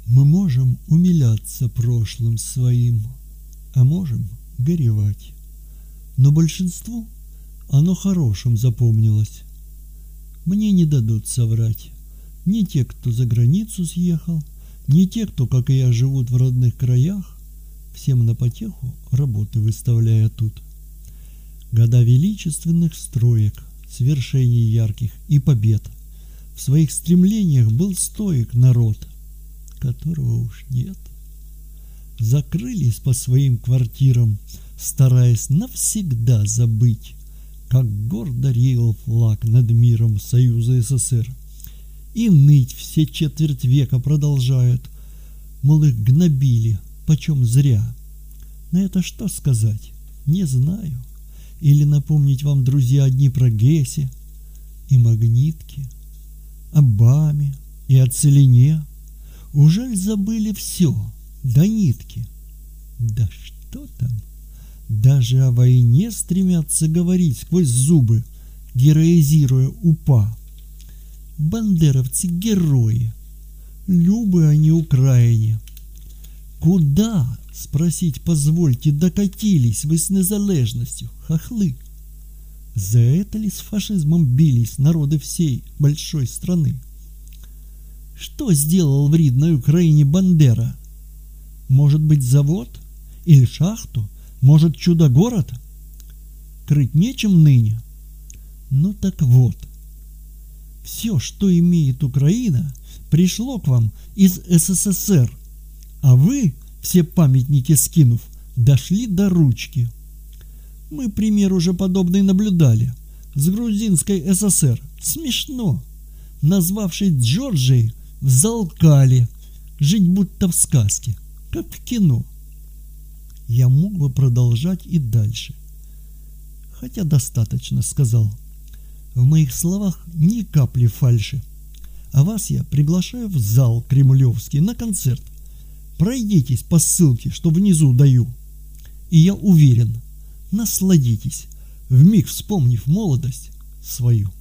Мы можем умиляться прошлым своим, а можем горевать. Но большинству оно хорошим запомнилось. Мне не дадут соврать ни те, кто за границу съехал, ни те, кто, как и я, живут в родных краях, всем на потеху работы выставляя тут. Года величественных строек, свершений ярких и побед. В своих стремлениях был стоек народ, которого уж нет. Закрылись по своим квартирам, стараясь навсегда забыть, как гордо реял флаг над миром Союза СССР. И ныть все четверть века продолжают, мол, их гнобили, почем зря. На это что сказать? Не знаю. Или напомнить вам, друзья, одни про Гессе и Магнитки, о Баме и о Целине. Ужель забыли все, до нитки? Да что там? Даже о войне стремятся говорить сквозь зубы, героизируя УПА. Бандеровцы герои, любы они Украине. Куда, спросить позвольте, докатились вы с незалежностью, хохлы? За это ли с фашизмом бились народы всей большой страны? Что сделал в рідной Украине Бандера? Может быть, завод? Или шахту? Может, чудо-город? Крыть нечем ныне? Ну так вот. Все, что имеет Украина, пришло к вам из СССР, а вы, все памятники скинув, дошли до ручки. Мы пример уже подобный наблюдали с грузинской ССР. Смешно. Назвавшись Джорджией, взалкали, жить будто в сказке, как в кино. Я мог бы продолжать и дальше, хотя достаточно сказал. В моих словах ни капли фальши. А вас я приглашаю в зал Кремлевский на концерт. Пройдитесь по ссылке, что внизу даю. И я уверен, насладитесь, вмиг вспомнив молодость свою.